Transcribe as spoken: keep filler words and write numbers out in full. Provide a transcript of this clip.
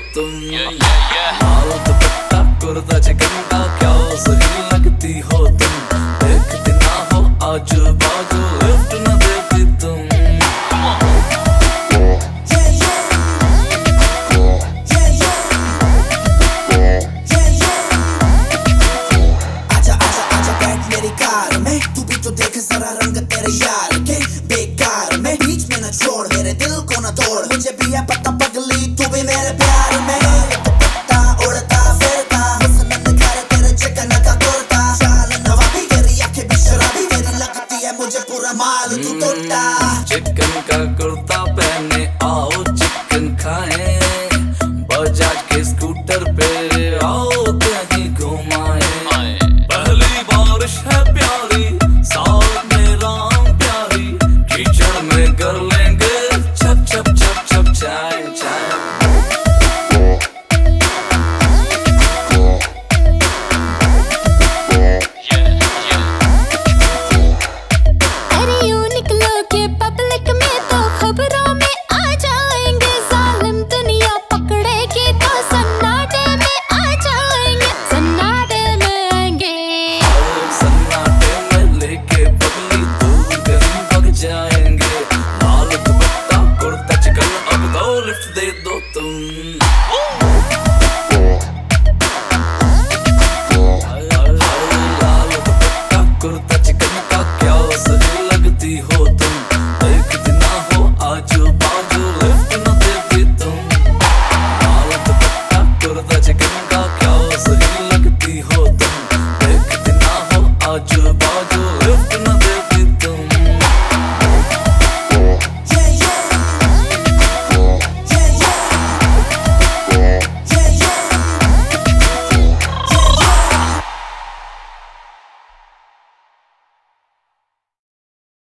तुम। लाल दुपट्टा कुर्ता चिकन क्या सही लगती हो तुम। देखती ना हो आजू बाजू लिफ्ट न देती तुम। आजा आजा आजा बैठ मेरी कार में, तू भी तो देख जरा रंग तेरे यार के बेकार में। बीच में न छोड़ मेरे दिल को न तोड़, मुझे भी है पता पगली तू भी मेरे प्यार में।